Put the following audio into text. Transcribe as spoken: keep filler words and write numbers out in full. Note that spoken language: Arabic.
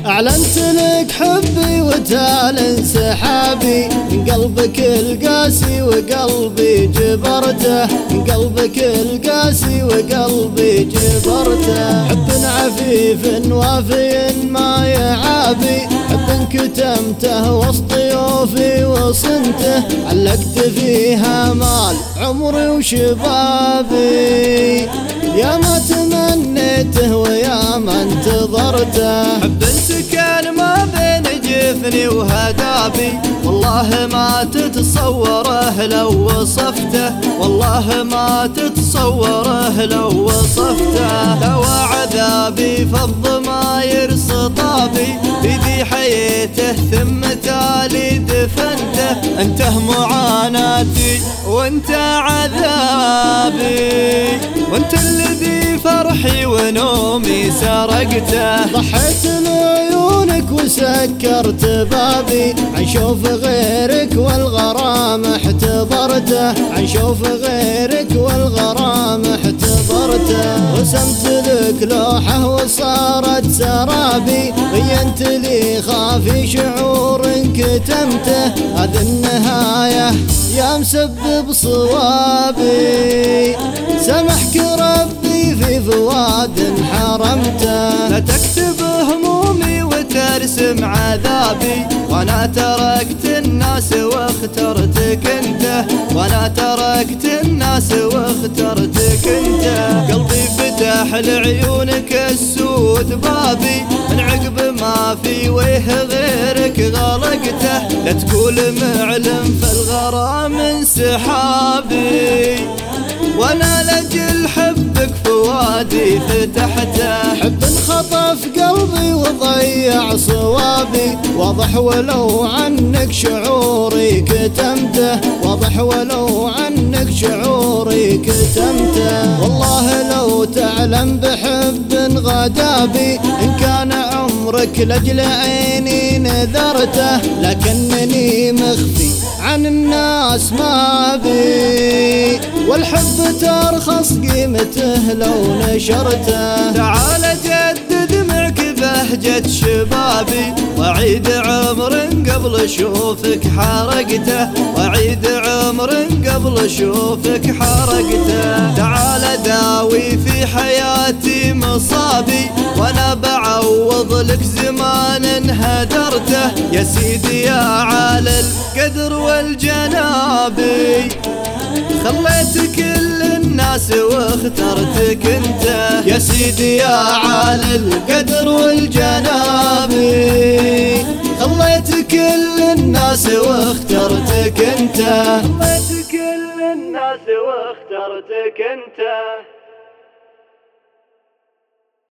أعلنت لك حبي وتال انسحابي من قلبك القاسي وقلبي جبرته، من قلبك القاسي وقلبي جبرته. حب عفيف وافي ما يعابي، حب كتمته وسط ضيوفي وصنته، علقت فيها مال عمري وشبابي. يا ما تمنيته ويا ما انتظرته، حب سكن ما بين جفني وهدابي، والله ما تتصوره لو وصفته، والله ما تتصوره لو وصفته. لو عذابي فض ما يرصطابي، بذي حيته ثم تالي دفنته. انته معاناتي وانت عذابي، وانت الذي فرحي ونومي سرقته. ضحيت لعيونك وسكرت بابي، عن شوف غيرك والغرام احتضرته، عن شوف غيرك والغرام احتضرته. رسمت لك لوحة وصارت سرابي، بينت لي خافي شعور كتمته. هذه النهاية يا مسبب صوابي، سمحك ربي في فواد حرمته. لا تكتب همومي وترسم عذابي، وانا تركت الناس واخترتك انت، وانا تركت الناس واخترتك انت. قلبي فتح لعيونك السود بابي، من عقب ما في ويه غيرك غلقته. لا تقول معلم فالغرام انسحابي، وانا لاجل حبك فؤادي فتحته. حب انخطف قلبي وضيع صوابي، واضح ولو عنك شعوري كتمته، واضح ولو عنك شعوري كتمته. والله لو تعلم بحب غدابي، إن كان عمرك لجل عيني نذرته، لكنني مخفي عن الناس ما بي، والحب ترخص قيمته لو نشرته. تعال جدد معك بهجة شبابي، وعيد عمر قبل اشوفك حرقته، وعيد عمر قبل اشوفك حرقته. تعال داوي في حياتي مصابي، وانا بعوض لك زمان هدرته. يا سيدي يا عالي القدر والجنابي، خليت كل الناس واخترتك انت. يا سيدي يا عالي القدر والجنابي، خليت كل الناس واخترتك انت، خليت كل الناس واخترتك انت.